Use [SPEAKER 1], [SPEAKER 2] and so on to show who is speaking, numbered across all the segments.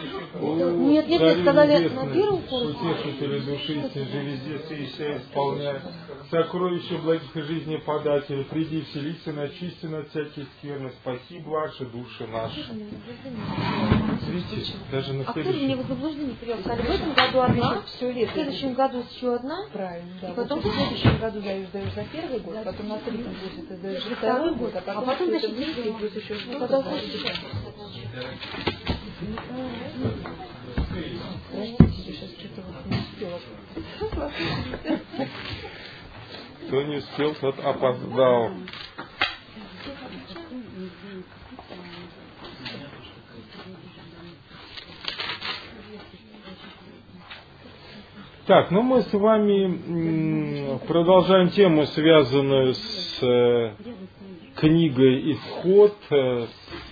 [SPEAKER 1] Нет, сказали на первом курсе.
[SPEAKER 2] Утешители души, же везде все исполняет. Сокровища благих и жизни подателя. Приди, вселиться, очисти от всяких скверны. Спаси ваши души наши. Видите, даже на
[SPEAKER 1] следующем... А кто же меня в заблуждение привел? Сказали, в этом году одна, в следующем году еще одна.
[SPEAKER 3] Правильно, да.
[SPEAKER 1] И потом
[SPEAKER 3] в следующем году сдаешь за первый год, потом на третьем курсе ты сдаешь за второй год, а потом
[SPEAKER 1] значит,
[SPEAKER 3] третий, плюс еще что-то.
[SPEAKER 1] Потом
[SPEAKER 3] Простите, сейчас что-то не успела.
[SPEAKER 2] Кто не успел, тот опоздал. Так, ну мы с вами продолжаем тему, связанную с книгой «Исход», с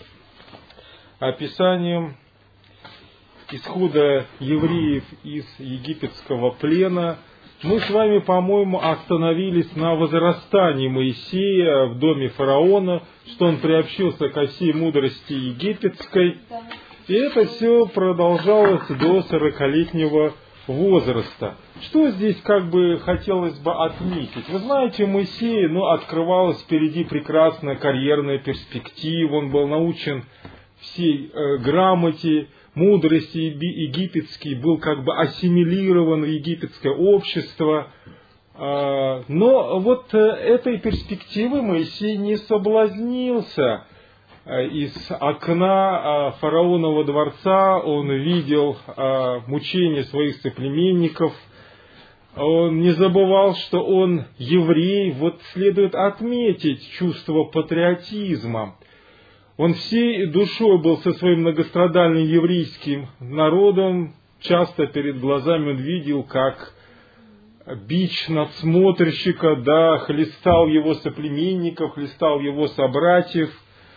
[SPEAKER 2] описанием исхода евреев из египетского плена. Мы с вами, по-моему, остановились на возрастании Моисея в доме фараона, что он приобщился ко всей мудрости египетской. И это все продолжалось до 40-летнего возраста. Что здесь как бы хотелось бы отметить? Вы знаете, Моисей, открывалась впереди прекрасная карьерная перспектива. Он был научен всей грамоте, мудрости египетской, был как бы ассимилирован в египетское общество. Но вот этой перспективы Моисей не соблазнился. Из окна фараонова дворца он видел мучения своих соплеменников. Он не забывал, что он еврей. Вот следует отметить чувство патриотизма. Он всей душой был со своим многострадальным еврейским народом. Часто перед глазами он видел, как бич надсмотрщика, хлестал его соплеменников, хлестал его собратьев,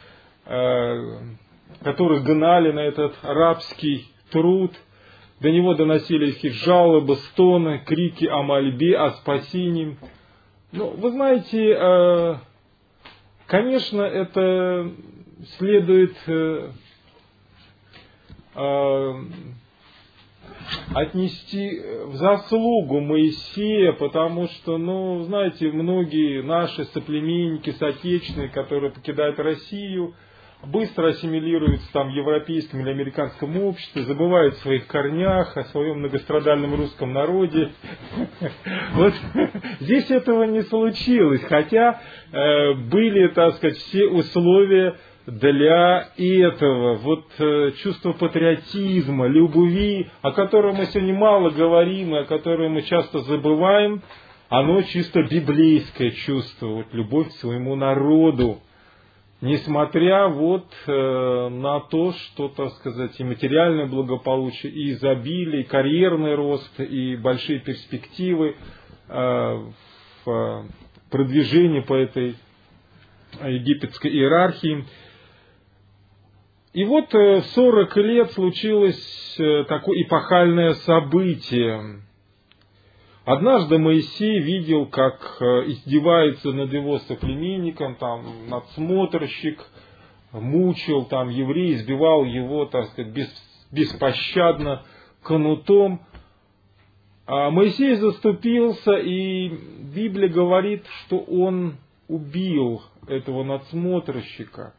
[SPEAKER 2] которых гнали на этот рабский труд. До него доносились их жалобы, стоны, крики о мольбе, о спасении. Вы знаете, конечно, это следует отнести в заслугу Моисея, потому что, знаете, многие наши соплеменники, соотечественные, которые покидают Россию, быстро ассимилируются в европейском или американском обществе, забывают о своих корнях, о своем многострадальном русском народе. Вот здесь этого не случилось, хотя были, все условия для этого. Вот чувство патриотизма, любви, о котором мы сегодня мало говорим и о котором мы часто забываем, оно чисто библейское чувство, любовь к своему народу. Несмотря на то, что, и материальное благополучие, и изобилие, и карьерный рост, и большие перспективы в продвижении по этой египетской иерархии. И в 40 лет случилось такое эпохальное событие. Однажды Моисей видел, как издевается над его соплеменником, надсмотрщик, мучил еврей, избивал его, беспощадно кнутом. А Моисей заступился, и Библия говорит, что он убил этого надсмотрщика.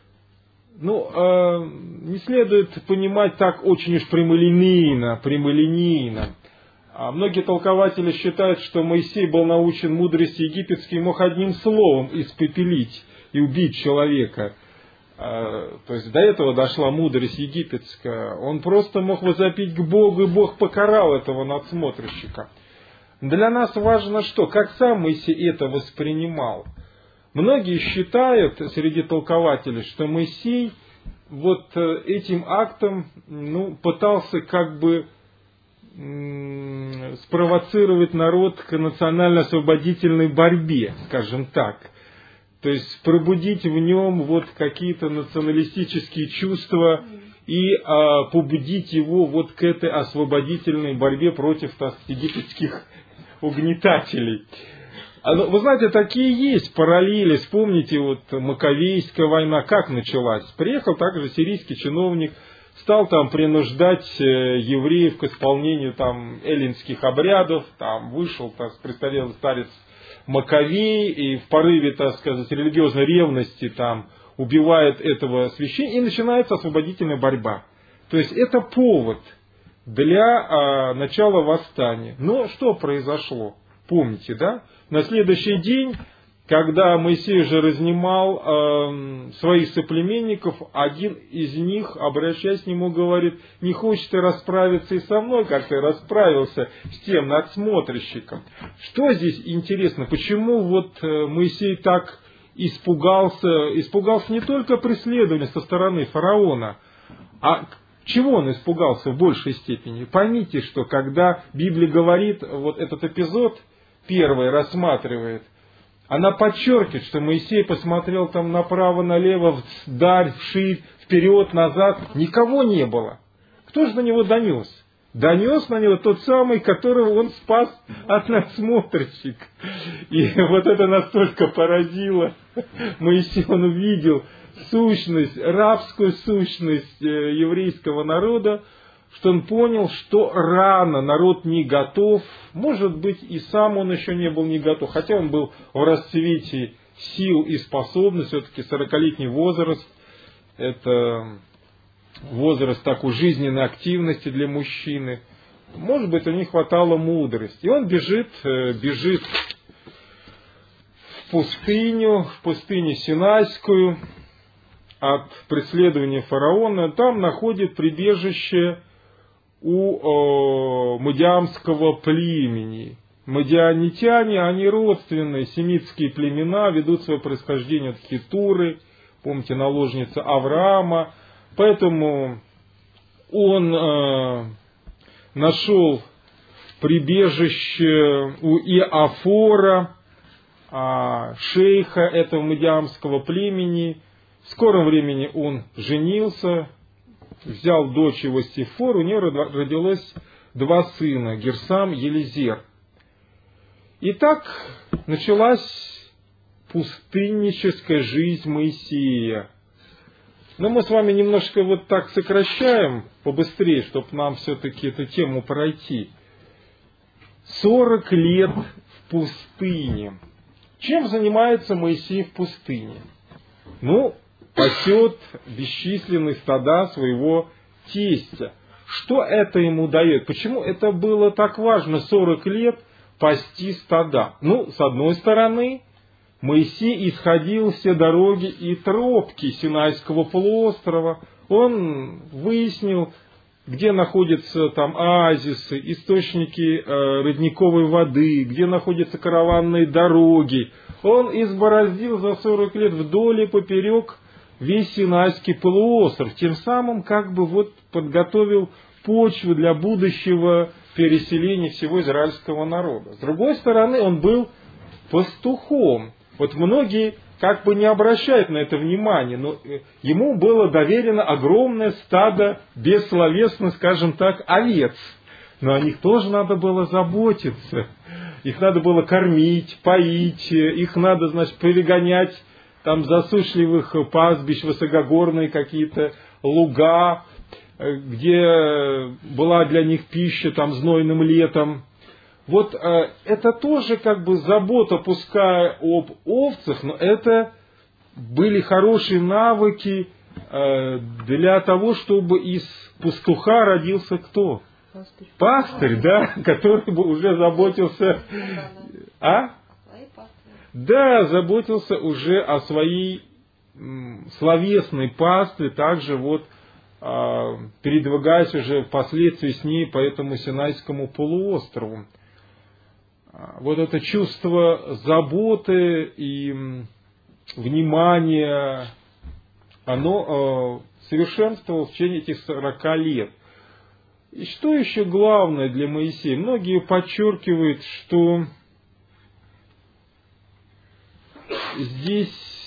[SPEAKER 2] Не следует понимать так очень уж прямолинейно. Многие толкователи считают, что Моисей был научен мудрости египетской и мог одним словом испепелить и убить человека. То есть до этого дошла мудрость египетская. Он просто мог возопить к Богу, и Бог покарал этого надсмотрщика. Для нас важно что? Как сам Моисей это воспринимал. Многие считают среди толкователей, что Моисей этим актом пытался спровоцировать народ к национально-освободительной борьбе, скажем так. То есть пробудить в нем какие-то националистические чувства и побудить его к этой освободительной борьбе против египетских угнетателей. Вы знаете, такие есть параллели. Вспомните, Маковейская война как началась. Приехал также сирийский чиновник стал там принуждать евреев к исполнению там эллинских обрядов, там вышел, так престарелый старец Маковей, и в порыве, так сказать, религиозной ревности там убивает этого священника, и начинается освободительная борьба. То есть это повод для начала восстания. Но что произошло? Помните, да? На следующий день, когда Моисей уже разнимал своих соплеменников, один из них, обращаясь к нему, говорит: не хочешь ты расправиться и со мной, как ты расправился с тем надсмотрщиком? Что здесь интересно? Почему вот Моисей так испугался? Испугался не только преследования со стороны фараона, а чего он испугался в большей степени? Поймите, что когда Библия говорит, вот этот эпизод первый рассматривает, она подчеркивает, что Моисей посмотрел там направо, налево, вдаль, вширь, вперед, назад. Никого не было. Кто же на него донес? Донес на него тот самый, которого он спас от надсмотрщика. И вот это настолько поразило Моисея. Он увидел сущность, рабскую сущность еврейского народа, что он понял, что рано, народ не готов. Может быть, и сам он еще не был не готов, хотя он был в расцвете сил и способностей. Все-таки 40-летний возраст – это возраст такой жизненной активности для мужчины. Может быть, у них хватало мудрости. И он бежит в пустыню Синайскую от преследования фараона. Там находит прибежище у мадиамского племени. Мадианитяне, они родственные, семитские племена, ведут свое происхождение от Хетуры, помните, наложница Авраама. Поэтому он нашел прибежище у Иофора, шейха этого мадиамского племени. В скором времени он женился, взял дочь его Сифор, у нее родилось 2 сына, Герсам и Елизер. И так началась пустынническая жизнь Моисея. Но мы с вами немножко вот так сокращаем побыстрее, чтобы нам все-таки эту тему пройти. 40 лет в пустыне. Чем занимается Моисей в пустыне? Пасет бесчисленные стада своего тестя. Что это ему дает? Почему это было так важно 40 лет пасти стада? С одной стороны, Моисей исходил все дороги и тропки Синайского полуострова. Он выяснил, где находятся там оазисы, источники родниковой воды, где находятся караванные дороги. Он избороздил за 40 лет вдоль и поперек весь Синайский полуостров, тем самым подготовил почву для будущего переселения всего израильского народа. С другой стороны, он был пастухом. Многие не обращают на это внимания, но ему было доверено огромное стадо бессловесно, скажем так, овец. Но о них тоже надо было заботиться. Их надо было кормить, поить, их надо, перегонять там засушливых пастбищ, высокогорные какие-то луга, где была для них пища там знойным летом. Это тоже забота, пускай об овцах, но это были хорошие навыки для того, чтобы из пастуха родился кто? Пастырь, да, который бы уже заботился... Да, заботился уже о своей словесной пастве, также передвигаясь уже впоследствии с ней по этому Синайскому полуострову. Это чувство заботы и внимания, оно совершенствовалось в течение этих 40 лет. И что еще главное для Моисея? Многие подчеркивают, что здесь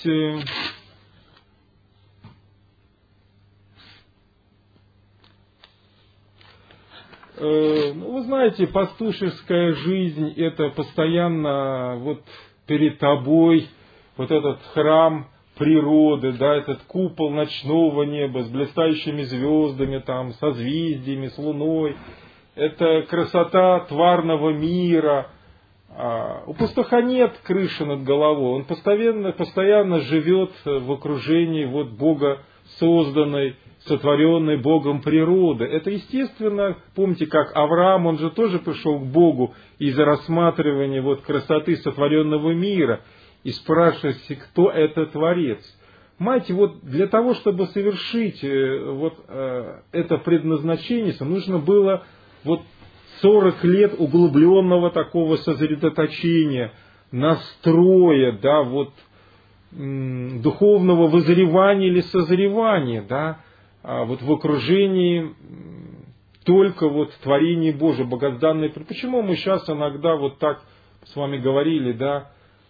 [SPEAKER 2] вы знаете, пастушеская жизнь – это постоянно перед тобой этот храм природы, да, этот купол ночного неба с блистающими звездами, там, созвездиями, с луной. Это красота тварного мира. У пастуха нет крыши над головой. Он постоянно живет в окружении вот Бога созданной, сотворенной Богом природы. Это естественно, помните, как Авраам, он же тоже пришел к Богу из-за рассматривания вот красоты сотворенного мира и спрашивает, кто это Творец. Мать, вот для того, чтобы совершить это предназначение, нужно было вот 40 лет углубленного такого сосредоточения, настроя, да, вот духовного вызревания или созревания, да, вот в окружении только вот творения Божьего, богоданной. Почему мы сейчас иногда вот так с вами говорили, да,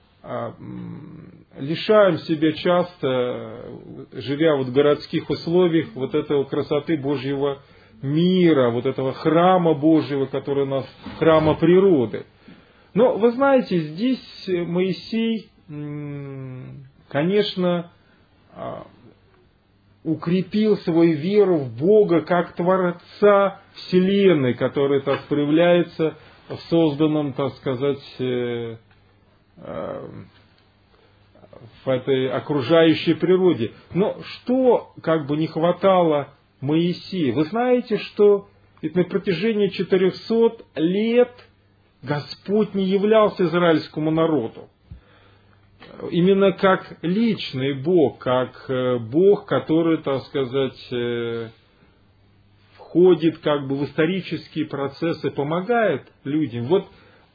[SPEAKER 2] лишаем себя часто, живя вот в городских условиях, вот этого красоты Божьего мира, вот этого храма Божьего, который у нас, храма природы. Но вы знаете, здесь Моисей, конечно, укрепил свою веру в Бога как Творца Вселенной, который так проявляется в созданном, так сказать, в этой окружающей природе. Но что как бы не хватало Моисею? Вы знаете, что ведь на протяжении 400 лет Господь не являлся израильскому народу. Именно как личный Бог, как Бог, который, так сказать, входит как бы в исторические процессы, помогает людям. Вот,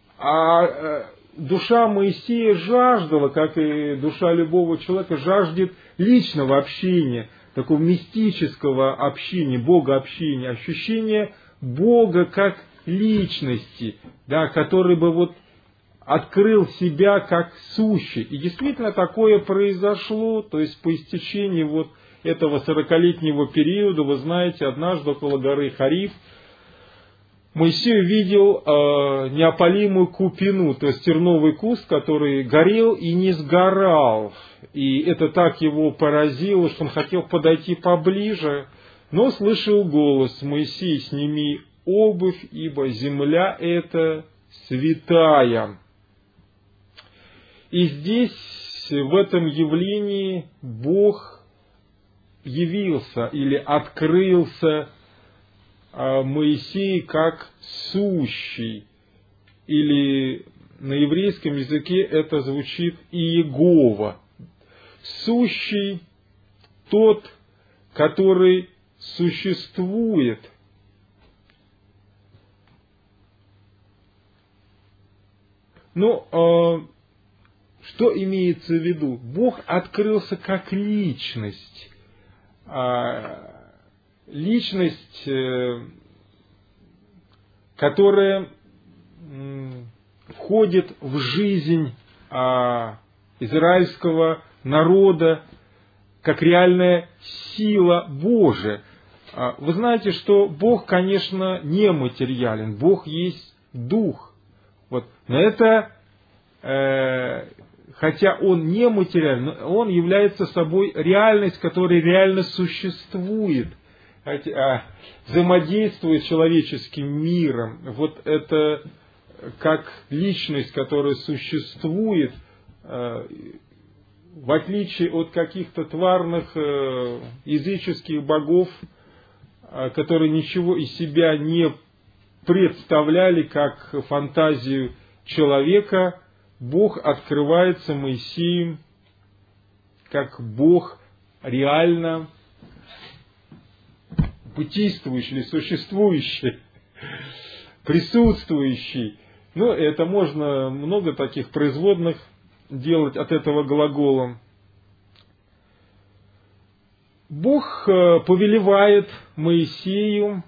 [SPEAKER 2] душа Моисея жаждала, как и душа любого человека, жаждет личного общения, такого мистического общения, Бога-общения, ощущения Бога как личности, да, который бы вот открыл себя как сущий. И действительно такое произошло, то есть по истечении вот этого 40-летнего периода, вы знаете, однажды около горы Хариф Моисей увидел неопалимую купину, то есть терновый куст, который горел и не сгорал. И это так его поразило, что он хотел подойти поближе, но слышал голос: «Моисей, сними обувь, ибо земля эта святая». И здесь, в этом явлении, Бог явился или открылся Моисею как сущий. Или на еврейском языке это звучит Иегова. Сущий тот, который существует. Но что имеется в виду? Бог открылся как личность. Личность, которая входит в жизнь израильского народа как реальная сила Божия. Вы знаете, что Бог, конечно, не материален. Бог есть Дух. Вот. Но это, хотя Он не материален, Он является собой реальность, которая реально существует, взаимодействует с человеческим миром. Вот это как личность, которая существует, в отличие от каких-то тварных языческих богов, которые ничего из себя не представляли, как фантазию человека, Бог открывается Моисею как Бог реально бытийствующий или существующий, присутствующий. Ну, это можно много таких производных делать от этого глагола. Бог повелевает Моисею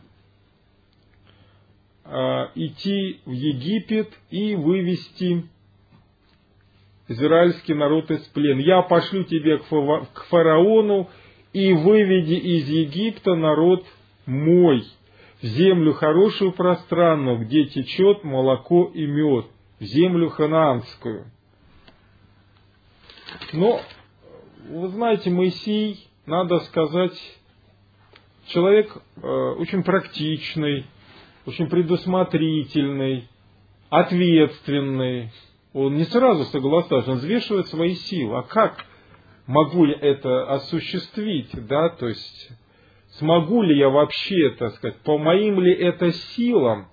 [SPEAKER 2] идти в Египет и вывести израильский народ из плена. «Я пошлю тебя к фараону, и выведи из Египта народ мой в землю хорошую пространную, где течет молоко и мед, в землю ханаанскую». Но вы знаете, Моисей, надо сказать, человек очень практичный, очень предусмотрительный, ответственный. Он не сразу соглашается, он взвешивает свои силы. А как могу я это осуществить? Да? То есть, смогу ли я вообще, так сказать, по моим ли это силам?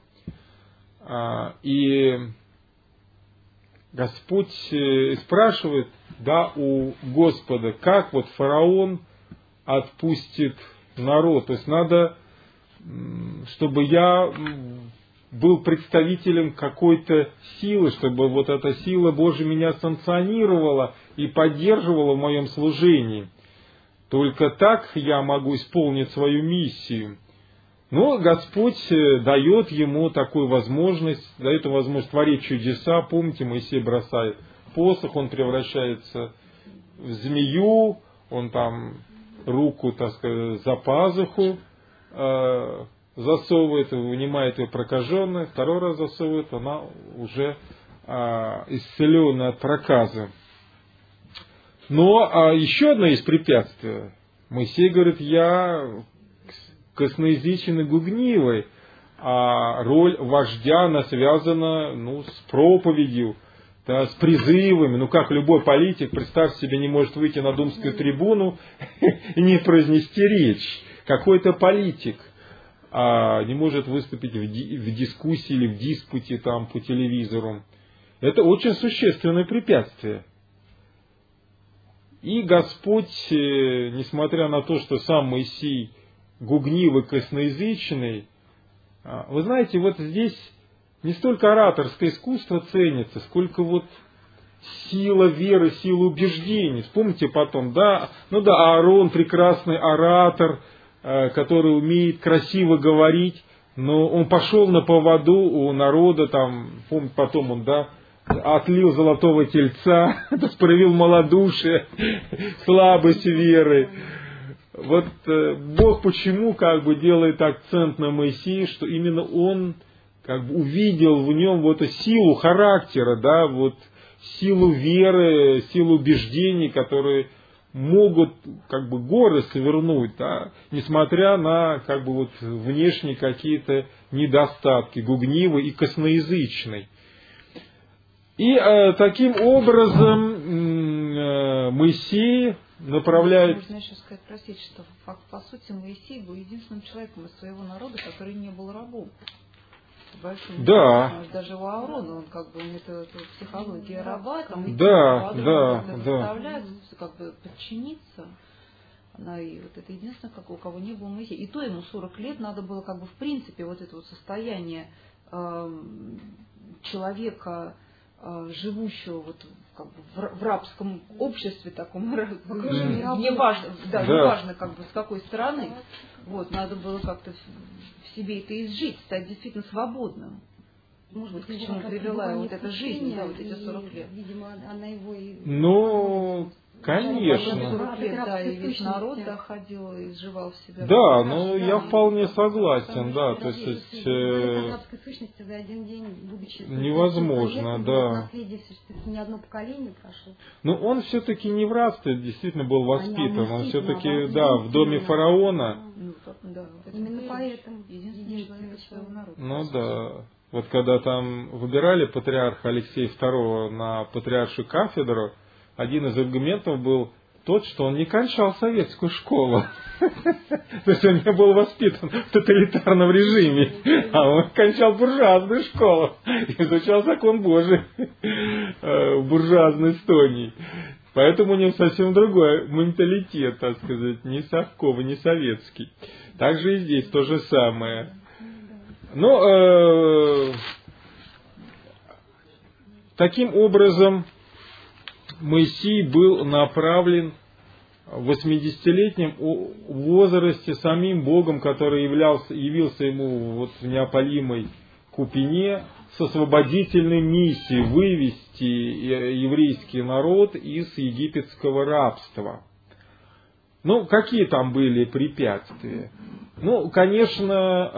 [SPEAKER 2] И Господь спрашивает, да, у Господа, как вот фараон отпустит народ. То есть надо, чтобы я был представителем какой-то силы, чтобы вот эта сила Божия меня санкционировала и поддерживала в моем служении. Только так я могу исполнить свою миссию. Но Господь дает ему такую возможность, дает ему возможность творить чудеса. Помните, Моисей бросает посох, он превращается в змею, он там руку, так сказать, за пазуху засовывает, вынимает ее прокаженную, второй раз засовывает, она уже исцеленная от проказа. Но еще одно есть препятствие. Моисей говорит, я косноязычен и гугнивый, а роль вождя, она связана с проповедью, да, с призывами. Как любой политик, представьте себе, не может выйти на думскую трибуну и не произнести речь. Какой-то политик не может выступить в дискуссии или в диспуте там, по телевизору. Это очень существенное препятствие. И Господь, несмотря на то, что сам Моисей гугнивый, косноязычный, вы знаете, вот здесь не столько ораторское искусство ценится, сколько вот сила веры, сила убеждений. Вспомните потом, Аарон прекрасный оратор, который умеет красиво говорить, но он пошел на поводу у народа, помните, потом он, отлил золотого тельца, проявил малодушие, слабость веры. Вот Бог почему делает акцент на Моисее, что именно он увидел в нем вот эту силу характера, силу веры, силу убеждений, которые могут горы свернуть, несмотря на внешние какие-то недостатки, гугнивый и косноязычный. И таким образом Моисей направляет...
[SPEAKER 3] Можно еще сказать, простите, что по сути Моисей был единственным человеком из своего народа, который не был рабом.
[SPEAKER 2] Да.
[SPEAKER 3] Даже у Аарона, он это психология раба, заставляет подчиниться. И вот это единственное, у кого не было Моисея. И то ему 40 лет надо было в принципе вот это вот состояние человека, живущего в рабском обществе таком, неважно, с какой стороны, надо было как-то в себе это изжить, стать действительно свободным. Может быть, к чему привела вот эта жизнь, эти 40 лет.
[SPEAKER 1] Видимо, она его и...
[SPEAKER 2] Конечно.
[SPEAKER 3] И весь народ ходил и изживал в себя.
[SPEAKER 2] Да, я вполне согласен, то есть...
[SPEAKER 1] арабской сущности за один день, будучи...
[SPEAKER 2] Невозможно, да.
[SPEAKER 1] Ни одно поколение прошло.
[SPEAKER 2] Но он все-таки не в рабстве, действительно был воспитан. Он все-таки, в доме фараона.
[SPEAKER 1] Именно поэтому.
[SPEAKER 3] Единственный человек своего народа.
[SPEAKER 2] Да. Вот когда там выбирали патриарха Алексея II на патриаршую кафедру, один из аргументов был тот, что он не кончал советскую школу. То есть он не был воспитан в тоталитарном режиме, а он кончал буржуазную школу и изучал закон Божий в буржуазной Эстонии. Поэтому у него совсем другой менталитет, так сказать, не совковый, не советский. Также и здесь то же самое. Но таким образом Моисей был направлен в 80-летнем возрасте самим Богом, который явился ему в неопалимой Купине с освободительной миссией вывести еврейский народ из египетского рабства. Какие там были препятствия?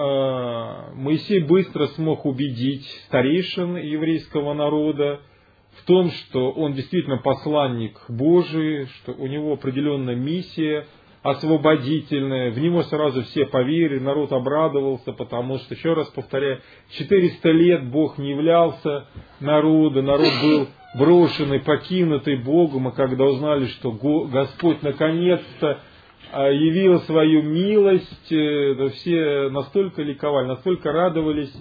[SPEAKER 2] Конечно, Моисей быстро смог убедить старейшин еврейского народа в том, что он действительно посланник Божий, что у него определенная миссия освободительная. В него сразу все поверили, народ обрадовался, потому что, еще раз повторяю, 400 лет Бог не являлся народу, народ был брошенный, покинутый Богом, и когда узнали, что Господь наконец-то явил свою милость, то все настолько ликовали, настолько радовались,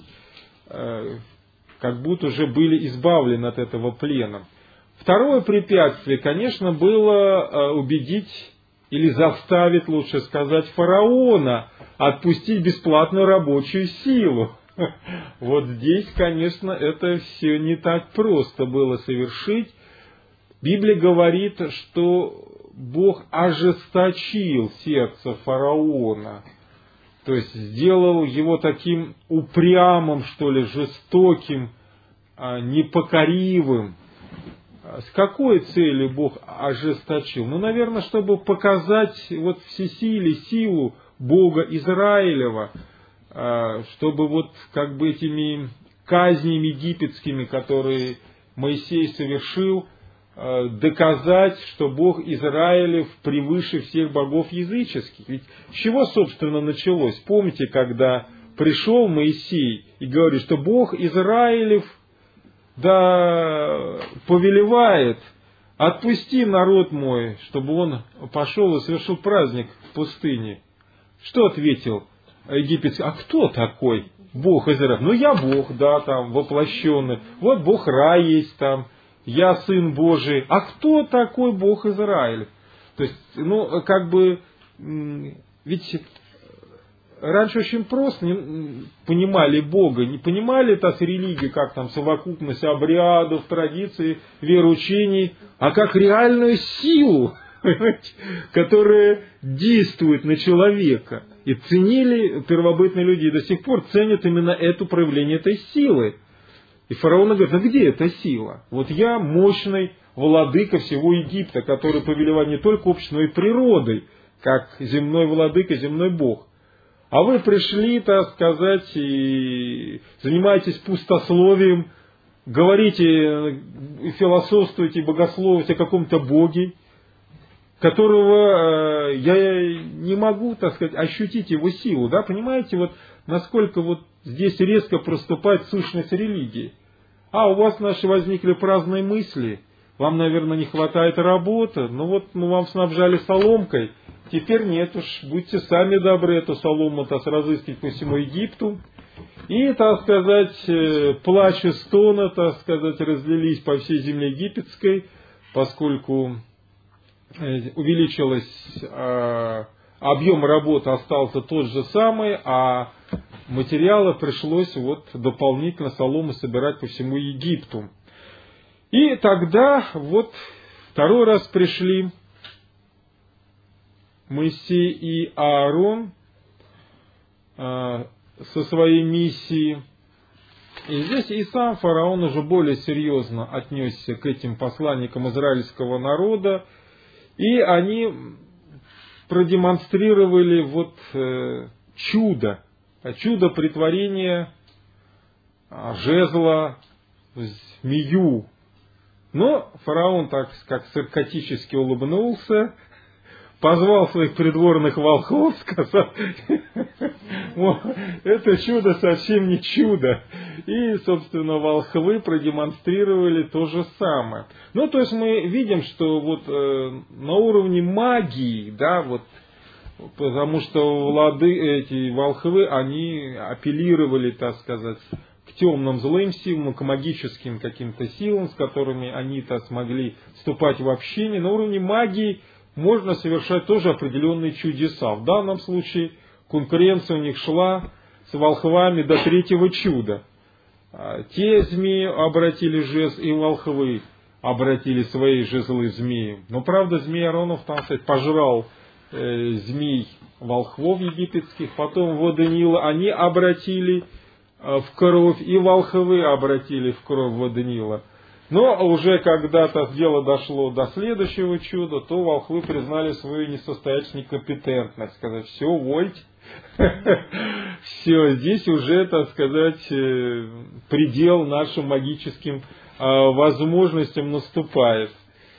[SPEAKER 2] как будто уже были избавлены от этого плена. Второе препятствие, конечно, было убедить или заставить, лучше сказать, фараона отпустить бесплатную рабочую силу. Вот здесь, конечно, это все не так просто было совершить. Библия говорит, что Бог ожесточил сердце фараона, то есть сделал его таким упрямым, что ли, жестоким, непокоривым. С какой целью Бог ожесточил? Ну, наверное, чтобы показать вот всесилие, силу Бога Израилева, чтобы вот как бы этими казнями египетскими, которые Моисей совершил, доказать, что Бог Израилев превыше всех богов языческих. Ведь с чего, собственно, началось? Помните, когда пришел Моисей и говорит, что Бог Израилев да повелевает, отпусти народ мой, чтобы он пошел и совершил праздник в пустыне. Что ответил египетский? А кто такой Бог Израилев? Ну, я Бог, да, там, воплощенный. Вот Бог Ра есть там. Я Сын Божий. А кто такой Бог Израилев? То есть, ну, как бы, ведь раньше очень просто не понимали Бога, не понимали это с религией, как там совокупность обрядов, традиций, вероучений, а как реальную силу, которая действует на человека. И ценили первобытные люди, и до сих пор ценят именно это проявление этой силы. И фараон говорит, а где эта сила? Вот я мощный владыка всего Египта, который повелевает не только обществом, но и природой, как земной владыка, земной Бог. А вы пришли, так сказать, и занимаетесь пустословием, говорите, философствуете, богословите о каком-то Боге, которого я не могу, так сказать, ощутить его силу. Да? Понимаете, вот насколько вот здесь резко проступает сущность религии. А у вас, наши, возникли праздные мысли, вам, наверное, не хватает работы, ну вот мы вам снабжали соломкой, теперь нет уж, будьте сами добры эту солому-то разыскать по всему Египту. И, так сказать, плач и стоны, так сказать, разлились по всей земле египетской, поскольку увеличилось, объем работы остался тот же самый, а материалы пришлось вот дополнительно солому собирать по всему Египту. И тогда вот второй раз пришли Моисей и Аарон со своей миссией. И здесь и сам фараон уже более серьезно отнесся к этим посланникам израильского народа, и они продемонстрировали вот чудо претворения жезла в змею. Но фараон так как саркастически улыбнулся, позвал своих придворных волхвов, сказал, это чудо совсем не чудо. И, собственно, волхвы продемонстрировали то же самое. Ну, то есть мы видим, что вот на уровне магии, да, вот, потому что эти волхвы, они апеллировали, так сказать, к темным злым силам, к магическим каким-то силам, с которыми они-то смогли вступать в общение. На уровне магии можно совершать тоже определенные чудеса. В данном случае конкуренция у них шла с волхвами до третьего чуда. Те змеи обратили жезл, и волхвы обратили свои жезлы змеи. Но, правда, змей Аронов, там, кстати, пожрал змей волхвов египетских. Потом воды Нила они обратили в кровь, и волхвы обратили в кровь воды Нила. Но уже когда-то дело дошло до следующего чуда, то волхвы признали свою несостоятельность, некомпетентность. Сказать, все, вольте. Все, здесь уже, так сказать, предел нашим магическим возможностям наступает.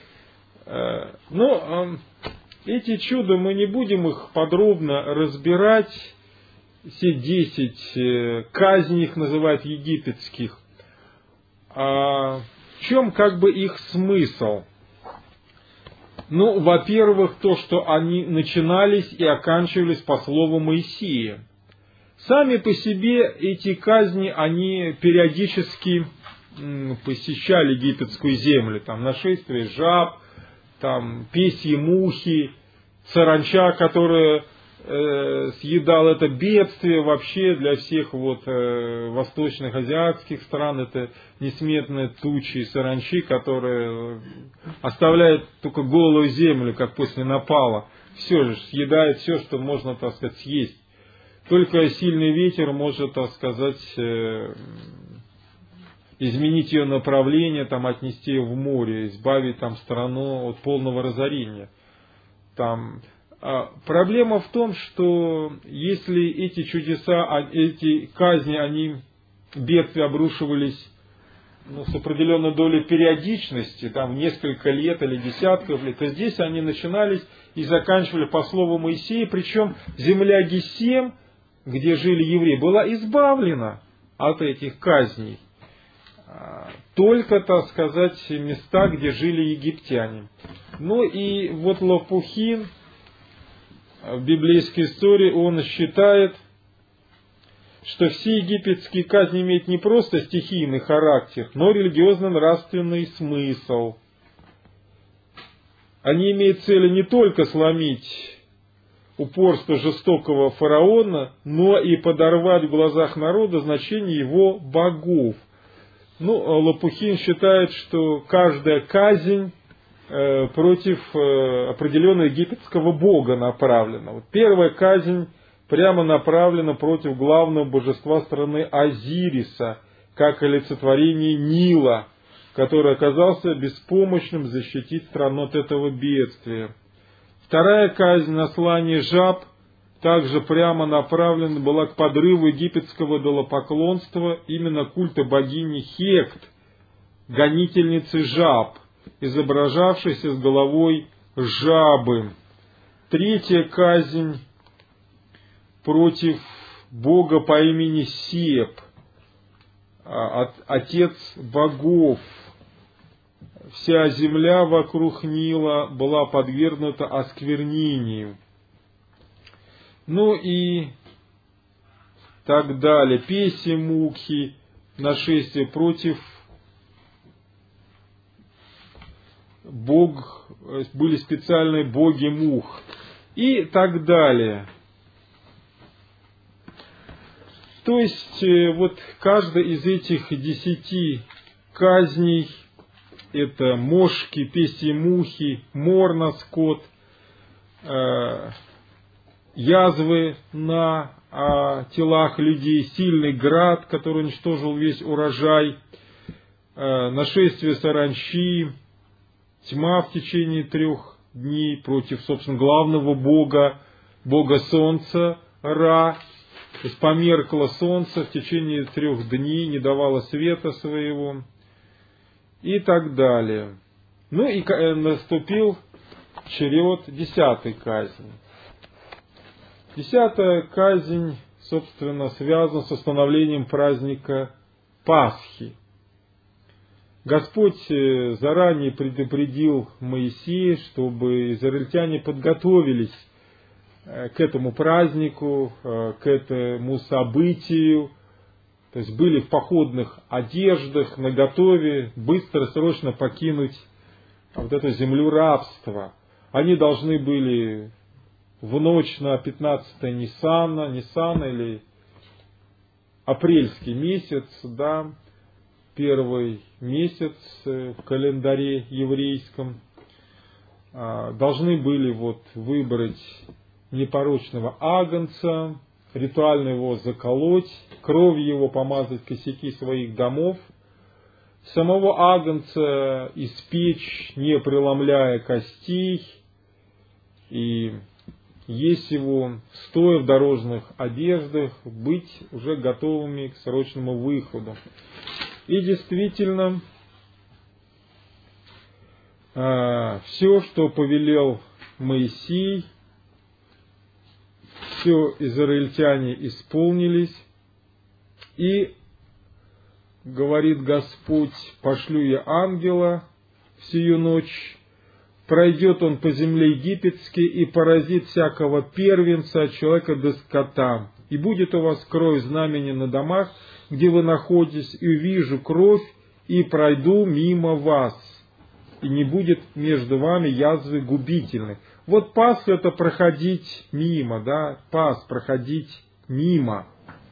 [SPEAKER 2] Но эти чуда мы не будем их подробно разбирать. Все 10 казней их называют египетских. В чем как бы их смысл? Ну, во-первых, то, что они начинались и оканчивались по слову Моисея. Сами по себе эти казни, они периодически посещали египетскую землю. Там нашествие жаб, там песьи мухи, саранча, которая съедал это бедствие вообще для всех восточных азиатских стран. Это несметные тучи саранчи, которые оставляют только голую землю, как после напала. Все же съедает все, что можно, так сказать, съесть. Только сильный ветер может, так сказать, изменить ее направление, там, отнести ее в море, избавить там страну от полного разорения. Там проблема в том, что если эти чудеса, эти казни, они, бедствия обрушивались с определенной долей периодичности, там в несколько лет или десятков лет, то здесь они начинались и заканчивали по слову Моисея, причем земля Гесем, где жили евреи, была избавлена от этих казней. Только, так сказать, места, где жили египтяне. Ну и вот Лопухин в библейской истории, он считает, что все египетские казни имеют не просто стихийный характер, но религиозно-нравственный смысл. Они имеют целью не только сломить упорство жестокого фараона, но и подорвать в глазах народа значение его богов. Лопухин считает, что каждая казнь против определенного египетского бога направлена. Первая казнь прямо направлена против главного божества страны Азириса, как олицетворение Нила, который оказался беспомощным защитить страну от этого бедствия. Вторая казнь, наслание жаб, также прямо направлена была к подрыву египетского идолопоклонства, именно культа богини Хект, гонительницы жаб, изображавшейся с головой жабы. Третья казнь против бога по имени Сеп, отец богов. Вся земля вокруг Нила была подвергнута осквернению. И так далее. Песьи мухи, нашествие против были специальные боги мух и так далее. То есть, каждая из этих 10 казней, это мошки, песьи мухи, мор на скот, язвы на телах людей, сильный град, который уничтожил весь урожай, нашествие саранчи, тьма в течение 3 дней против, собственно, главного бога, бога солнца, Ра. То есть померкло солнце в течение 3 дней, не давало света своего и так далее. И наступил черед 10-й казни. 10-я казнь, собственно, связана с установлением праздника Пасхи. Господь заранее предупредил Моисея, чтобы израильтяне подготовились к этому празднику, к этому событию, то есть были в походных одеждах, наготове, быстро, срочно покинуть эту землю рабства. Они должны были в ночь на 15 Ниссана или апрельский месяц, первый месяц в календаре еврейском, должны были выбрать непорочного агнца, ритуально его заколоть, кровью его помазать косяки своих домов, самого агнца испечь, не преломляя костей, и есть его, стоя в дорожных одеждах, быть уже готовыми к срочному выходу. И действительно, все, что повелел Моисей, все израильтяне исполнились, и говорит Господь: пошлю я ангела в сию ночь, пройдет он по земле египетской и поразит всякого первенца от человека до скота. И будет у вас кровь знамени на домах, где вы находитесь, и увижу кровь, и пройду мимо вас, и не будет между вами язвы губительной. Вот Пасх — это проходить мимо, да, Пасх — проходить мимо.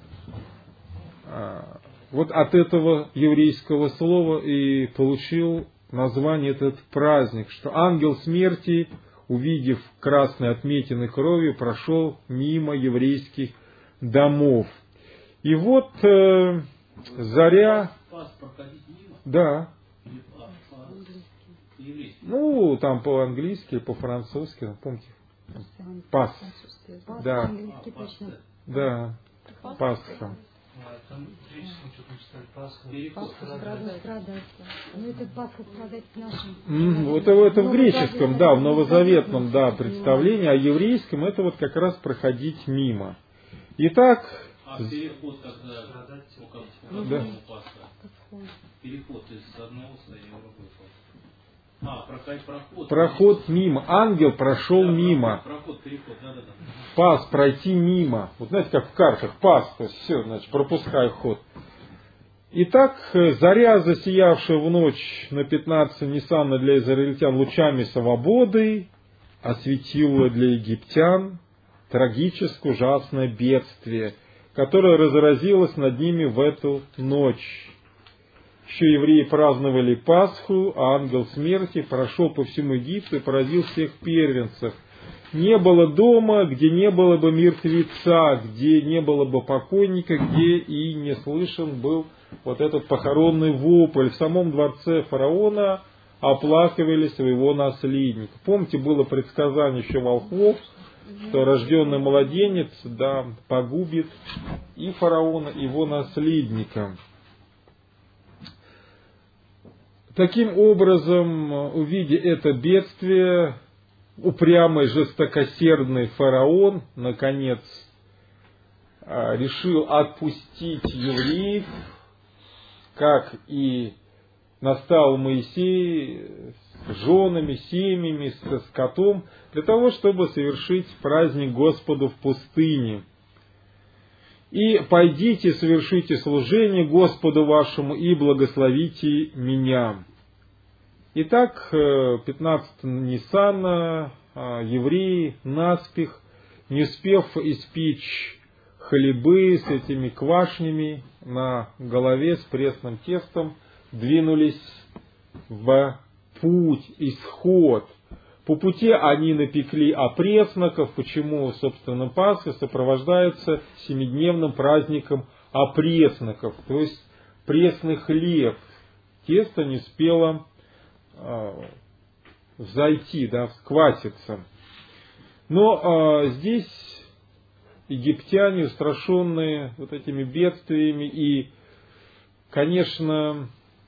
[SPEAKER 2] Вот от этого еврейского слова и получил название этот праздник, что ангел смерти, увидев красные отметины кровью, прошел мимо еврейских домов. И вот заря...
[SPEAKER 4] Пасх проходить мимо?
[SPEAKER 2] Да.
[SPEAKER 4] Или по-еврейски?
[SPEAKER 2] Ну, там по-английски, по-французски, помните? Пасх. Да. Да. Пасха.
[SPEAKER 4] Там греческом что-то читали Пасха.
[SPEAKER 1] Страдать. Ну, это Пасха страдать нашим.
[SPEAKER 2] Вот это в греческом, да, в новозаветном, да, представлении, а еврейском это вот как раз проходить мимо. Итак...
[SPEAKER 4] А переход тогда
[SPEAKER 2] да.
[SPEAKER 4] Пасха? Переход из одного состояния в другой Пасха.
[SPEAKER 2] Проход мимо. Ангел прошел мимо.
[SPEAKER 4] Переход, да.
[SPEAKER 2] Пас, пройти мимо. Вот знаете, как в картах, пас, то есть все, значит, пропускай ход. Итак, заря, засиявшая в ночь на 15 Ниссана для израильтян лучами свободы, осветила для египтян трагическое, ужасное бедствие, которое разразилось над ними в эту ночь. Еще евреи праздновали Пасху, а ангел смерти прошел по всему Египту и поразил всех первенцев. Не было дома, где не было бы мертвеца, где не было бы покойника, где и не слышен был вот этот похоронный вопль. В самом дворце фараона оплакивали своего наследника. Помните, было предсказание еще волхвов, что рожденный младенец, да, погубит и фараона, и его наследника. Таким образом, увидя это бедствие, упрямый, жестокосердный фараон, наконец, решил отпустить евреев, как и настал Моисей с женами, семьями, со скотом, для того, чтобы совершить праздник Господу в пустыне. И пойдите, совершите служение Господу вашему и благословите меня. Итак, 15 Ниссана евреи наспех, не успев испечь хлебы с этими квашнями на голове с пресным тестом, двинулись в путь, исход. По пути они напекли опресноков. Почему, собственно, Пасха сопровождается семидневным праздником опресноков, то есть пресный хлеб. Тесто не успело взойти, да, скваситься. Но здесь египтяне, устрашенные вот этими бедствиями и, конечно,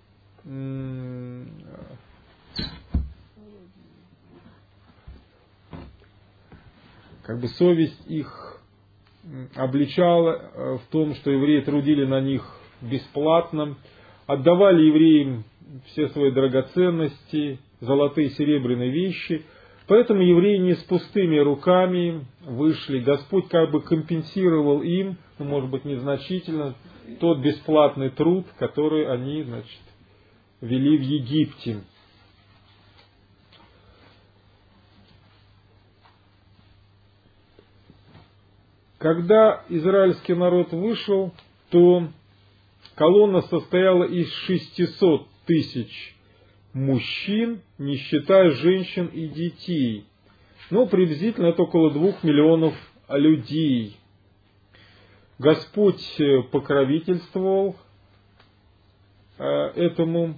[SPEAKER 2] как бы совесть их обличала в том, что евреи трудили на них бесплатно, отдавали евреям все свои драгоценности, золотые и серебряные вещи. Поэтому евреи не с пустыми руками вышли. Господь как бы компенсировал им, ну, может быть, незначительно, тот бесплатный труд, который они, значит, вели в Египте. Когда израильский народ вышел, то колонна состояла из 600 тысяч мужчин, не считая женщин и детей. Но приблизительно это около 2 миллионов людей. Господь покровительствовал этому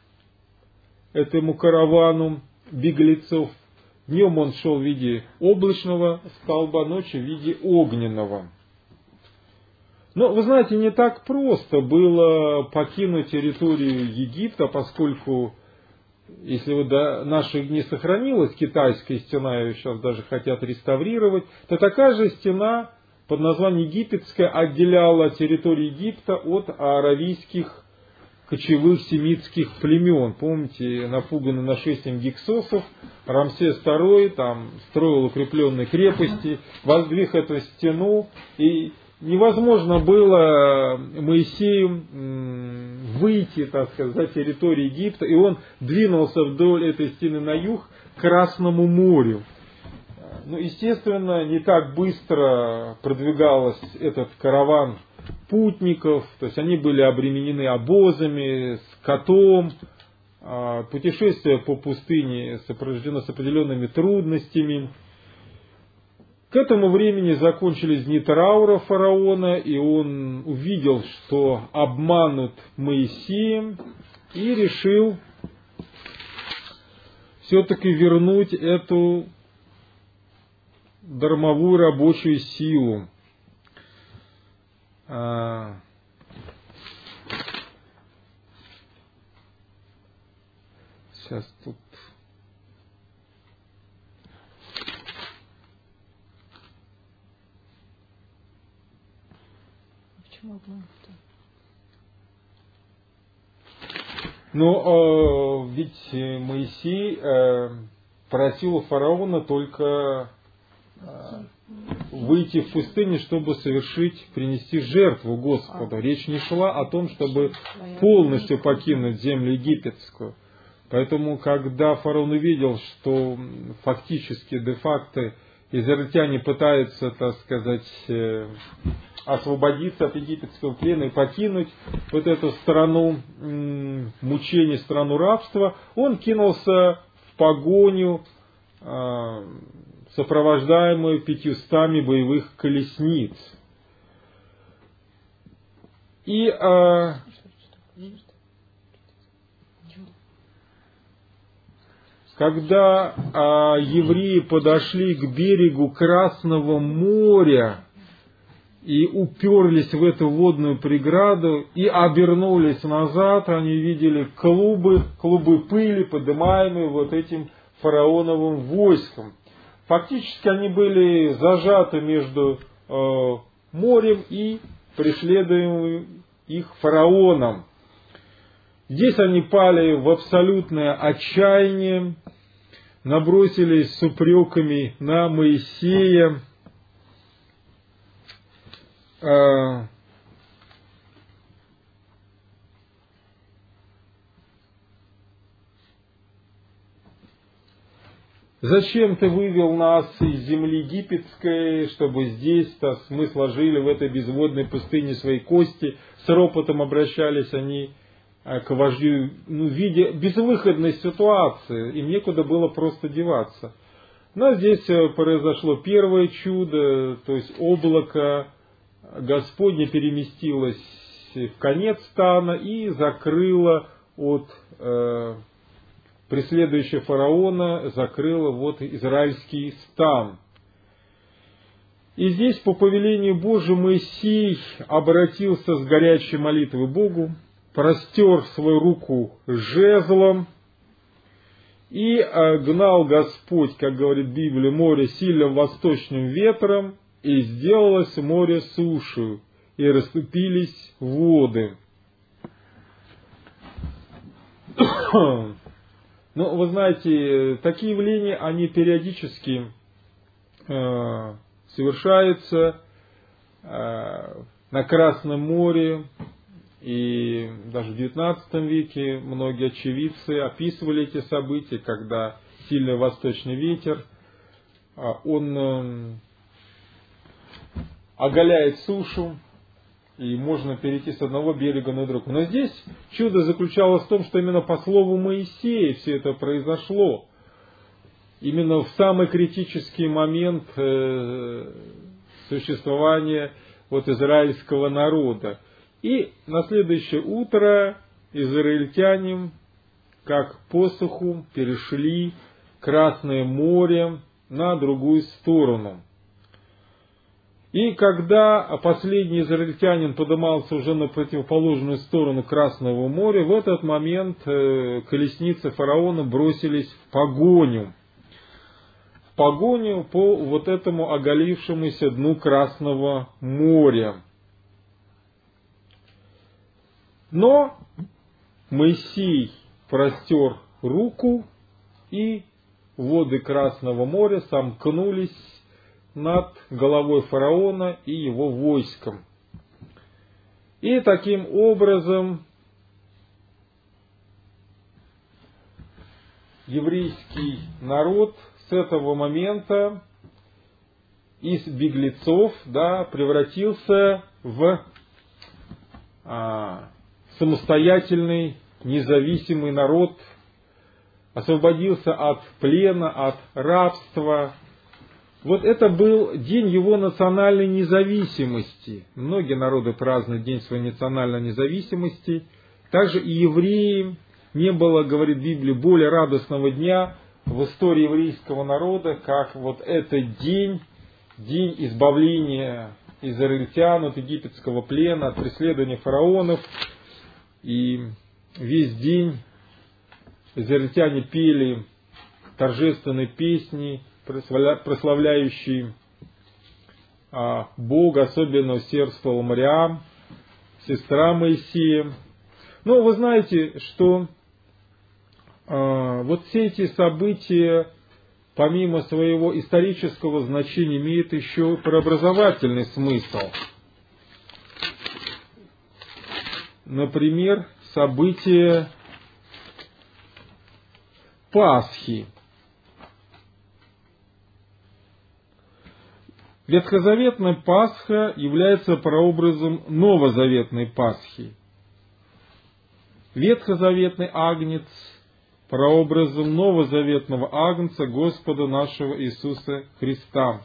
[SPEAKER 2] каравану беглецов. Днем он шел в виде облачного столба, ночью в виде огненного. Но, вы знаете, не так просто было покинуть территорию Египта, поскольку если вот до наших дней сохранилась китайская стена, ее сейчас даже хотят реставрировать, то такая же стена под названием Египетская отделяла территорию Египта от аравийских кочевых семитских племен. Помните, напуганный нашествием гиксосов, Рамсес II там строил укрепленные крепости, воздвиг эту стену, и невозможно было Моисею выйти, так сказать, за территорию Египта, и он двинулся вдоль этой стены на юг к Красному морю. Ну, естественно, не так быстро продвигался этот караван путников, то есть они были обременены обозами, скотом. Путешествие по пустыне сопровождено с определенными трудностями. К этому времени закончились дни траура фараона, и он увидел, что обманут Моисеем, и решил все-таки вернуть эту дармовую рабочую силу. Сейчас тут.
[SPEAKER 3] Почему обман-то?
[SPEAKER 2] Ну, ведь Моисей просил у фараона только выйти в пустыню, чтобы принести жертву Господу. Речь не шла о том, чтобы полностью покинуть землю египетскую. Поэтому, когда фараон увидел, что фактически, де-факто, израильтяне пытаются, так сказать, освободиться от египетского плена и покинуть вот эту страну мучений, страну рабства, он кинулся в погоню, сопровождаемую 500 боевых колесниц. И когда евреи подошли к берегу Красного моря и уперлись в эту водную преграду и обернулись назад, они видели клубы пыли, поднимаемые вот этим фараоновым войском. Фактически они были зажаты между морем и преследуемым их фараоном. Здесь они пали в абсолютное отчаяние, набросились с упреками на Моисея. Зачем ты вывел нас из земли египетской, чтобы здесь-то мы сложили в этой безводной пустыне свои кости? С ропотом обращались они к вождю, видя безвыходной ситуации, им некуда было просто деваться. Но здесь произошло первое чудо, то есть облако Господне переместилось в конец стана и закрыло от преследующего фараона, закрыло вот израильский стан. И здесь по повелению Божьему Моисей обратился с горячей молитвой к Богу, простер свою руку жезлом, и гнал Господь, как говорит Библия, море сильным восточным ветром, и сделалось море сушью, и расступились воды. Ну, вы знаете, такие явления, они периодически совершаются на Красном море, и даже в XIX веке многие очевидцы описывали эти события, когда сильный восточный ветер, он оголяет сушу, и можно перейти с одного берега на другой. Но здесь чудо заключалось в том, что именно по слову Моисея все это произошло. Именно в самый критический момент существования вот израильского народа. И на следующее утро израильтяне, как посуху, перешли Красное море на другую сторону. И когда последний израильтянин поднимался уже на противоположную сторону Красного моря, в этот момент колесницы фараона бросились в погоню. В погоню по вот этому оголившемуся дну Красного моря. Но Моисей простер руку, и воды Красного моря сомкнулись над головой фараона и его войском. И таким образом еврейский народ с этого момента из беглецов, превратился в самостоятельный, независимый народ, освободился от плена, от рабства. Вот это был день его национальной независимости. Многие народы празднуют день своей национальной независимости. Также и евреи. Не было, говорит Библия, более радостного дня в истории еврейского народа, как вот этот день, день избавления израильтян от египетского плена, от преследования фараонов. И весь день израильтяне пели торжественные песни, прославляющие Бога, особенно усердствовала Мариам, сестра Моисея. Но вы знаете, что вот все эти события, помимо своего исторического значения, имеют еще преобразовательный смысл. Например, события Пасхи. Ветхозаветная Пасха является прообразом новозаветной Пасхи. Ветхозаветный агнец – прообразом новозаветного агнца Господа нашего Иисуса Христа.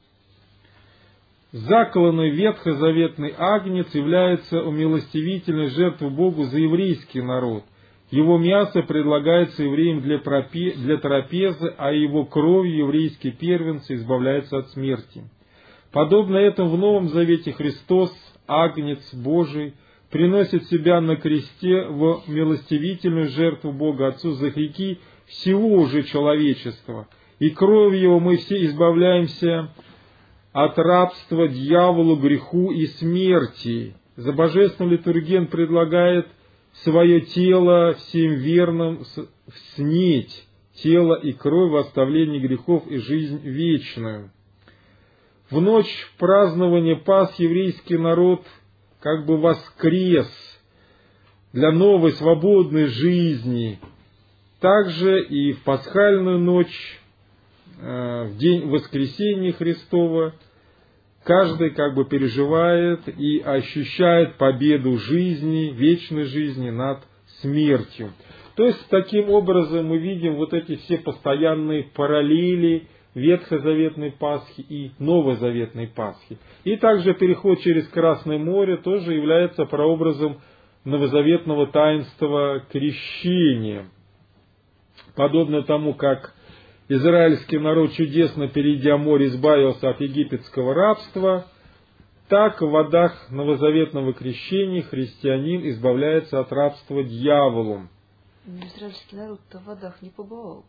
[SPEAKER 2] Закланный ветхозаветный агнец является умилостивительной жертвой Богу за еврейский народ. Его мясо предлагается евреям для трапезы, а его кровью еврейские первенцы избавляются от смерти. Подобно этому в Новом Завете Христос, Агнец Божий, приносит себя на кресте в милостивительную жертву Бога Отцу за грехи всего уже человечества. И кровью Его мы все избавляемся от рабства дьяволу, греху и смерти. За божественную литургию Он предлагает свое тело всем верным снеть, тело и кровь в оставлении грехов и жизнь вечную. В ночь празднования Пасхи еврейский народ как бы воскрес для новой свободной жизни. Также и в пасхальную ночь, в день воскресения Христова, каждый как бы переживает и ощущает победу жизни, вечной жизни над смертью. То есть, таким образом мы видим вот эти все постоянные параллели Ветхозаветной Пасхи и Новозаветной Пасхи. И также переход через Красное море тоже является прообразом новозаветного таинства крещения. Подобно тому, как израильский народ, чудесно перейдя море, избавился от египетского рабства, так в водах новозаветного крещения христианин избавляется от рабства дьяволу.
[SPEAKER 3] Израильский народ-то в водах не побывал.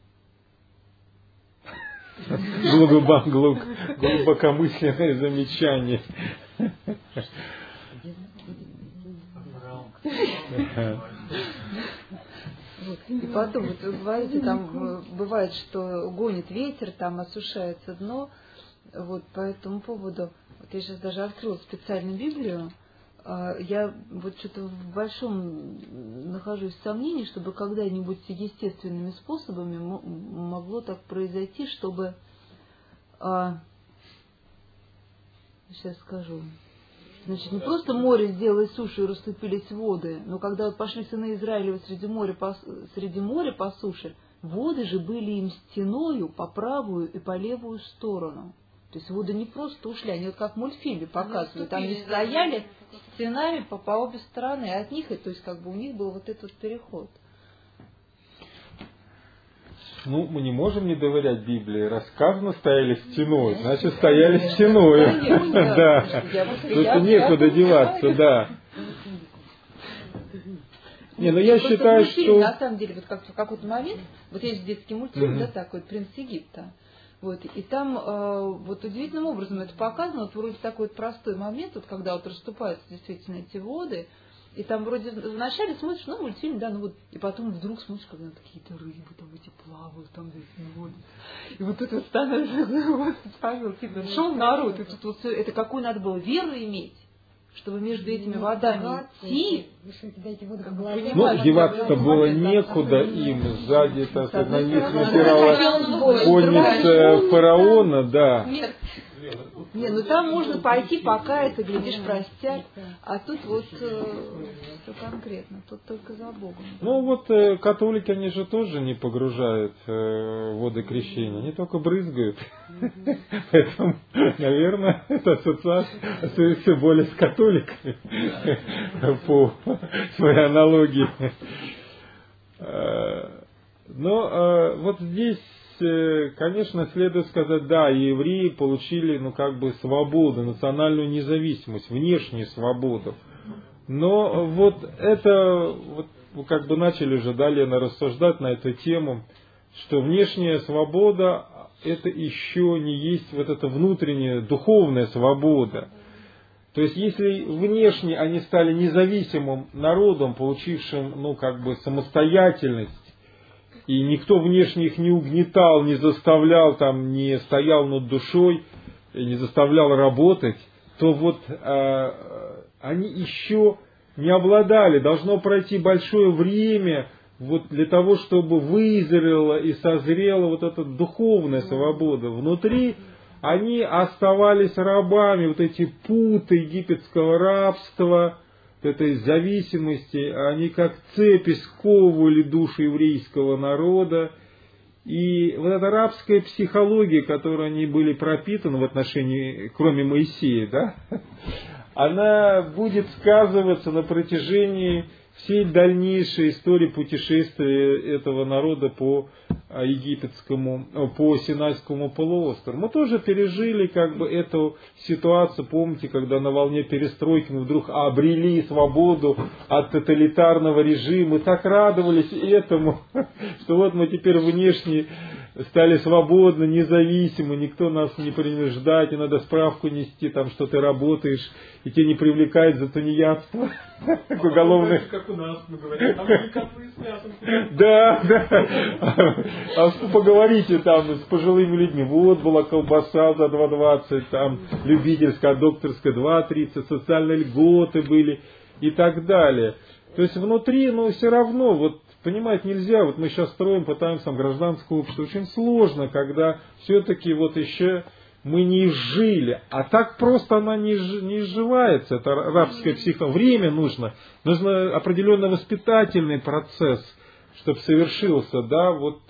[SPEAKER 2] Глубокомысленное замечание.
[SPEAKER 3] И потом, вот вы говорите, там бывает, что гонит ветер, там осушается дно. Вот по этому поводу, вот я сейчас даже открыла специальную Библию, я вот что-то в большом нахожусь в сомнении, чтобы когда-нибудь естественными способами могло так произойти, чтобы, сейчас скажу, значит, не просто море сделалось сушей и расступились воды, но когда вот пошли сыны Израилева среди моря по суше, воды же были им стеною по правую и по левую сторону. То есть воды не просто ушли, они вот как в мультфильме показывают, они стояли стенами по обе стороны, а от них, то есть как бы у них был вот этот переход.
[SPEAKER 2] Ну, мы не можем не доверять Библии. Рассказано, стояли стеной, значит, стояли стеной. Да. Тут некуда деваться, да. Не, ну я считаю, что...
[SPEAKER 3] На самом деле, вот как в какой-то момент, вот есть детский мультфильм, да, такой, «Принц Египта». Вот, и там вот удивительным образом это показано, вот вроде такой вот простой момент, вот когда вот расступаются действительно эти воды, и там вроде вначале смотришь, ну, мультфильм, да, ну вот, и потом вдруг смотришь, когда какие-то рыбы там эти плавают, там здесь воды. И вот это становится, вот, Павел, типа, шел народ, и тут вот все, это какую надо было веру иметь, чтобы между этими водами идти.
[SPEAKER 2] Ну, деваться-то было некуда им, сзади, так сказать, на них напирала конница фараона, да.
[SPEAKER 3] Не, ну там можно пойти, пока это, глядишь, простят, а тут вот все конкретно, тут только за Богом.
[SPEAKER 2] Ну вот католики, они же тоже не погружают воды крещения, они только брызгают. Поэтому, наверное, это ассоциация более с католиками по своей аналогии. Но вот здесь, конечно, следует сказать, да, евреи получили, ну, как бы свободу, национальную независимость, внешнюю свободу. Но вот это, вот, как бы начали уже далее рассуждать на эту тему, что внешняя свобода, это еще не есть вот эта внутренняя духовная свобода. То есть, если внешне они стали независимым народом, получившим, ну, как бы самостоятельность, и никто внешне их не угнетал, не заставлял, там, не стоял над душой, не заставлял работать, то вот они еще не обладали, должно пройти большое время вот для того, чтобы вызрела и созрела вот эта духовная свобода. Внутри они оставались рабами, вот эти путы египетского рабства, этой зависимости, они как цепи сковывали душу еврейского народа. И вот эта рабская психология, которой они были пропитаны в отношении, кроме Моисея, да, она будет сказываться на протяжении всей дальнейшей истории путешествия этого народа по Синайскому полуострову. Мы тоже пережили как бы эту ситуацию, помните, когда на волне перестройки мы вдруг обрели свободу от тоталитарного режима, мы так радовались этому, что вот мы теперь внешне стали свободны, независимы, никто нас не принуждает, не надо справку нести, там, что ты работаешь, и тебя не привлекает за тунеядство к уголовной...
[SPEAKER 4] Как у нас, мы говорим, там не коты спрятаны.
[SPEAKER 2] Да, да. А поговорите там с пожилыми людьми. Вот была колбаса за 2,20, там любительская, докторская 2,30, социальные льготы были и так далее. То есть внутри, ну, все равно, вот, понимаете, нельзя, вот мы сейчас строим, пытаемся там гражданское общество. Очень сложно, когда все-таки вот еще мы не изжили. А так просто она не изживается, это рабская психология. Время нужно определенный воспитательный процесс, чтобы совершился, да, вот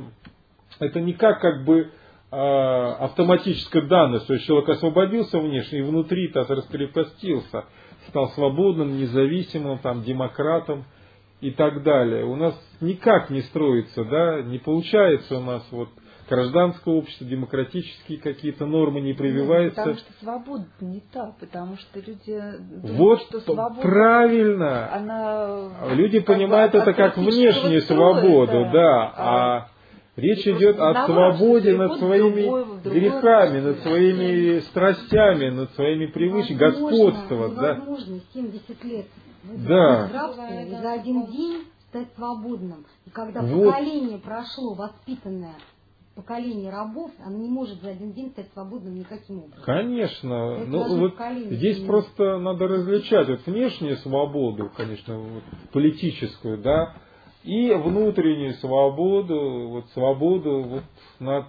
[SPEAKER 2] это не как бы автоматическая данность, то есть человек освободился внешне и внутри-то раскрепостился, стал свободным, независимым, там, демократом и так далее. У нас никак не строится, да, не получается у нас вот гражданское общество, демократические какие-то нормы не прививаются.
[SPEAKER 3] Потому что свобода не та, потому что люди думают,
[SPEAKER 2] вот
[SPEAKER 3] что свобода,
[SPEAKER 2] правильно.
[SPEAKER 3] Она
[SPEAKER 2] люди понимают это как внешнюю свободу, да, а речь идет о свободе над своими грехами, над своими страстями, над своими привычками, господство, да.
[SPEAKER 5] Невозможно 70 лет
[SPEAKER 2] да.
[SPEAKER 5] в рабстве и за один день стать свободным. И когда
[SPEAKER 2] вот.
[SPEAKER 5] поколение прошло, воспитанное поколение рабов, оно не может за один день стать свободным никаким образом.
[SPEAKER 2] Конечно. Ну, вот здесь просто надо различать вот внешнюю свободу, конечно, вот, политическую, да, и внутреннюю свободу, вот свободу вот, над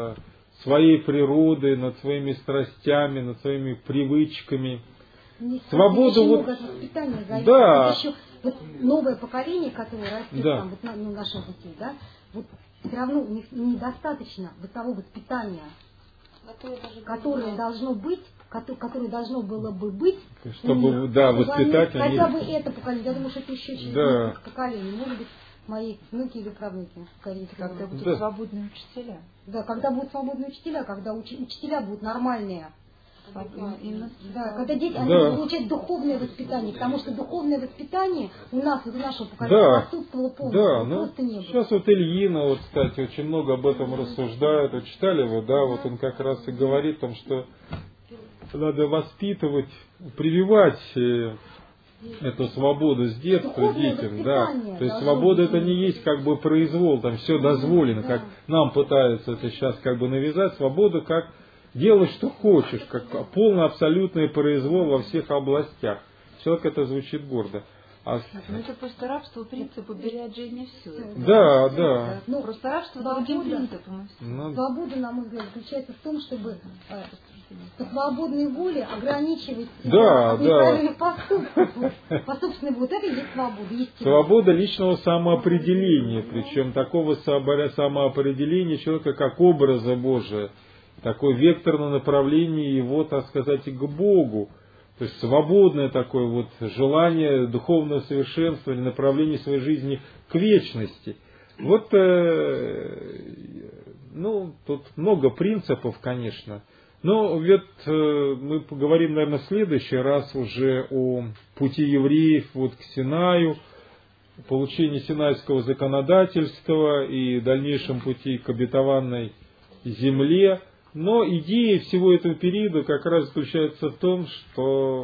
[SPEAKER 2] своей природой, над своими страстями, над своими привычками. Свободу вот, да.
[SPEAKER 5] Еще вот новое поколение, которое растет
[SPEAKER 2] да.
[SPEAKER 5] там, вот на нашем пути, да, вот все равно у них недостаточно вот того воспитания, которое должно быть, которое должно было бы быть,
[SPEAKER 2] чтобы да, воспитать
[SPEAKER 5] хотя бы это поколение, я думаю, что это еще через несколько поколений, может быть, мои внуки или правнуки, скорее всего.
[SPEAKER 3] Когда будут свободные учителя.
[SPEAKER 5] Да, когда будут свободные учителя, когда учителя будут нормальные. Да, когда дети они будут получать духовное воспитание, потому что духовное воспитание у нас, вот у нашего поколения, отсутствовало полностью, просто не было.
[SPEAKER 2] Сейчас вот Ильина, вот, кстати, очень много об этом рассуждает. Вот читали вы, да, вот он как раз и говорит о том, что надо воспитывать, прививать эту свободу с детства детям, да. То есть свобода это не есть как бы произвол, там все дозволено, как нам пытаются это сейчас как бы навязать, свободу как делать, что хочешь, как полный абсолютный произвол во всех областях. Человек это звучит гордо.
[SPEAKER 3] Ну это просто рабство принципа «бери от жизни все».
[SPEAKER 2] Да.
[SPEAKER 3] Ну, просто рабство другим принципом.
[SPEAKER 5] Свобода, на мой взгляд, заключается в том, чтобы по свободной воле ограничивать себя от неправильных поступков. По собственной воле. Вот это и есть свобода.
[SPEAKER 2] Свобода личного самоопределения, причем такого самоопределения человека как образа Божия. Такое векторное направление его, так сказать, и к Богу. То есть свободное такое вот желание духовного совершенствования, направления своей жизни к вечности. Вот, тут много принципов, конечно. Но ведь мы поговорим, наверное, в следующий раз уже о пути евреев вот к Синаю, получении синайского законодательства и дальнейшем пути к обетованной земле. Но идея всего этого периода как раз заключается в том, что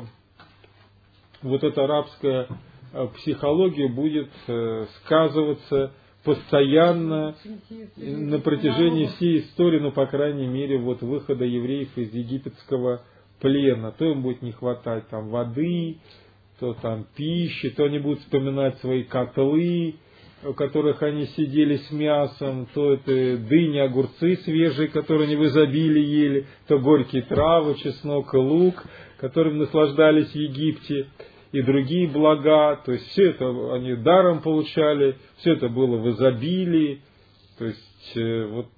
[SPEAKER 2] вот эта арабская психология будет сказываться постоянно на протяжении всей истории, по крайней мере, вот выхода евреев из египетского плена. То им будет не хватать там воды, то там пищи, то они будут вспоминать свои котлы, в которых они сидели с мясом, то это дыни, огурцы свежие, которые они в изобилии ели, то горькие травы, чеснок и лук, которым наслаждались в Египте, и другие блага. То есть все это они даром получали, все это было в изобилии. То есть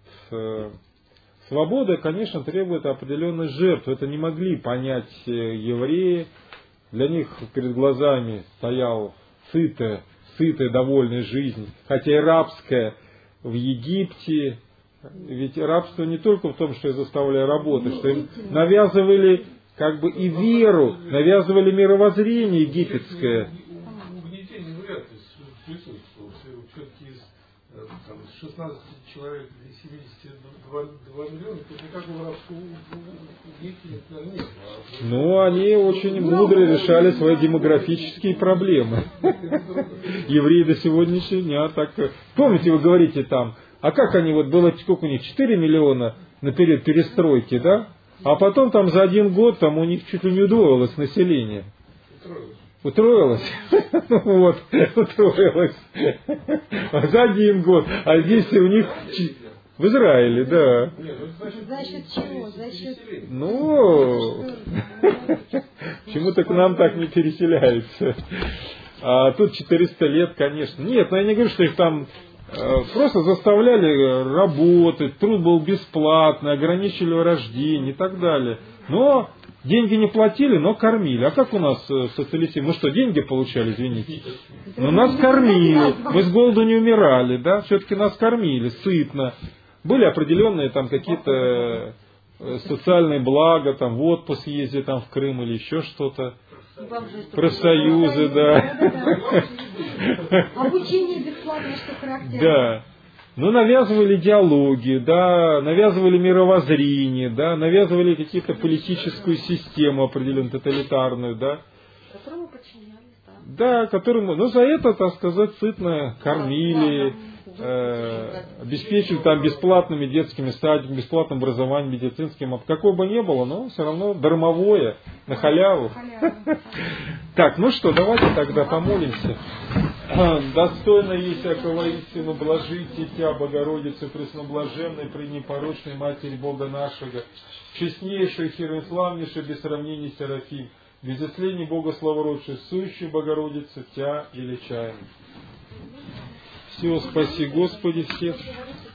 [SPEAKER 2] свобода, конечно, требует определенных жертв. Это не могли понять евреи. Для них перед глазами стоял сытая, довольная жизнь, хотя и рабская в Египте. Ведь рабство не только в том, что их заставляли работать, что им навязывали как бы и веру, навязывали мировоззрение египетское.
[SPEAKER 6] Угнетение вряд ли присутствовало. Все-таки из 16 человек и 72 миллиона, то никакого рабского угнетения, наверное, нет.
[SPEAKER 2] Ну, они очень мудро решали свои демографические проблемы. Евреи до сегодняшнего дня так... Помните, вы говорите там, а как они, вот было, сколько у них, 4 миллиона на период перестройки, да? А потом там за один год там у них чуть ли не удвоилось население. Утроилось? Вот, утроилось. За один год. А здесь у них... В Израиле, да.
[SPEAKER 5] За счет чего? За счет...
[SPEAKER 2] Почему-то к нам так не переселяются. А тут 400 лет, конечно. Нет, я не говорю, что их там просто заставляли работать, труд был бесплатный, ограничили рождение и так далее. Но деньги не платили, но кормили. А как у нас социалисты? Мы что, деньги получали, извините? Но нас кормили. Мы с голоду не умирали, да? Все-таки нас кормили сытно. Были определенные там какие-то социальные блага, там в отпуск ездить там в Крым или еще что-то. Профсоюзы, да.
[SPEAKER 5] Обучение бесплатное, что характерно.
[SPEAKER 2] Да. Ну, навязывали идеологию, да, навязывали мировоззрение, да, навязывали какие-то политическую систему определенную, тоталитарную, да.
[SPEAKER 1] Которому подчинялись, да.
[SPEAKER 2] Да, которому, за это, так сказать, сытно кормили, обеспечили там бесплатными детскими садиками, бесплатным образованием медицинским, какого бы ни было, но все равно дармовое, на халяву. Так, что, давайте тогда помолимся. Достойно есть всякого истину, блажите Тя, Богородица, пресноблаженной, пренепорочной Матери Бога нашего, честнейшая, херославнейшая, без сравнения Серафим, без исследия Бога славородшей, сущую Богородицу Тя величаем. Все, спаси Господи всех.